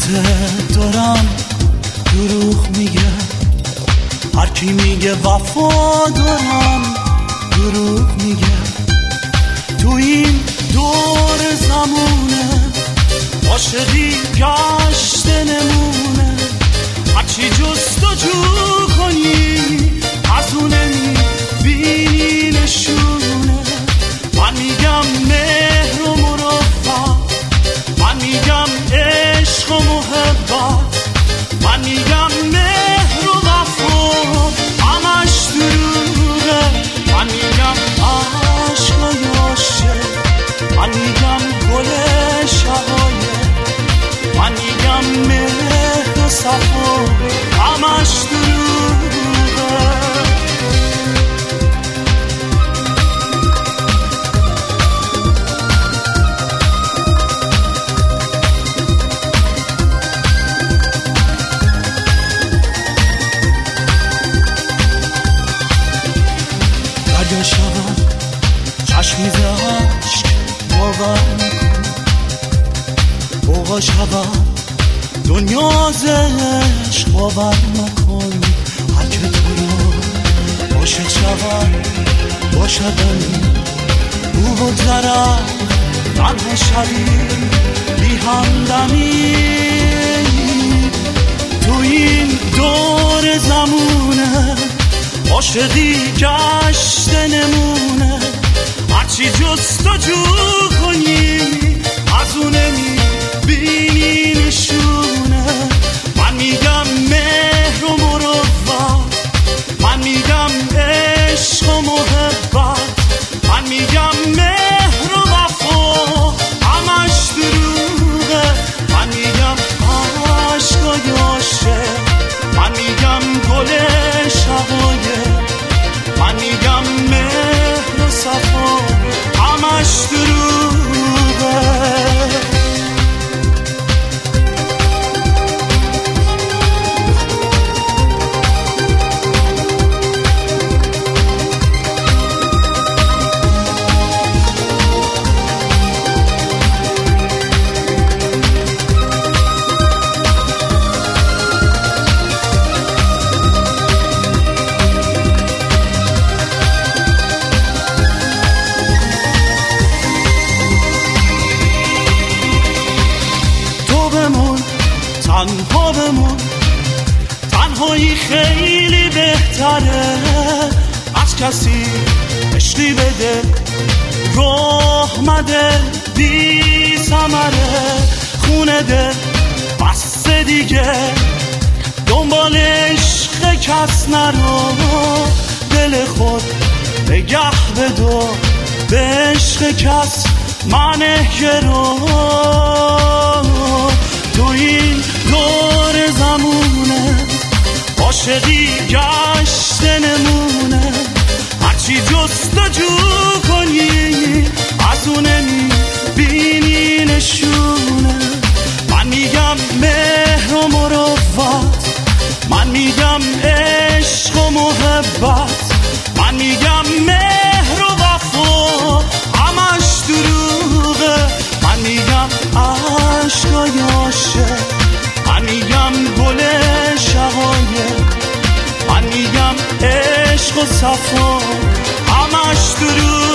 دوست دارم دروغ میگه، هر کی میگه وفا دارم دروغ میگه. تو این دور زمونه عاشقی گشت نمونه، هرچی جستجو کنی از اون نمیبینی نشونه. من میگم مهر و مروت، من میگم عشق و محبت، من میگم مهر و وفا همش دروغه. من میگم عشق و عاشق، من میگم گل شقایق، من میگم مهر و صفا همش دروغه. دریا شود چشمی عشق باور میکن، بوغا شود دنیا ز عشق باور نکن. هر که تو رو عاشق شود باشدنی، روح و درم تنها شدی بی همدمی. تو این دور زمونه عاشقی گشت نمونه، هرچی جستجو کنی از اون نمیبینی نشونه. من میگم مهر و مروت، من میگم عشق و محبت، من میگم مهر و وفا همش دروغه. من میگم عشق و عاشق، من میگم گل شقایق، من میگم مهر و صفا همش دروغه. تنها بمون، تنهایی خیلی بهتره از کسی عشقی بده راه مده بی ثمره. خونه ده بس دیگه دنبال عشق کس نرو، دل خود نگه بدو به عشق کس منه گرو. تو این دور زمونه عاشقی گشت نمونه، هرچی جستجو کنی از اون نمیبینی نشونه. من میگم مهر و مروت، من میگم عشق و محبت، من میگم مهر و وفا همش دروغه. من میگم عشق و عاشق، من میگم گل شقایق، من میگم عشق و صفا همش دروغه.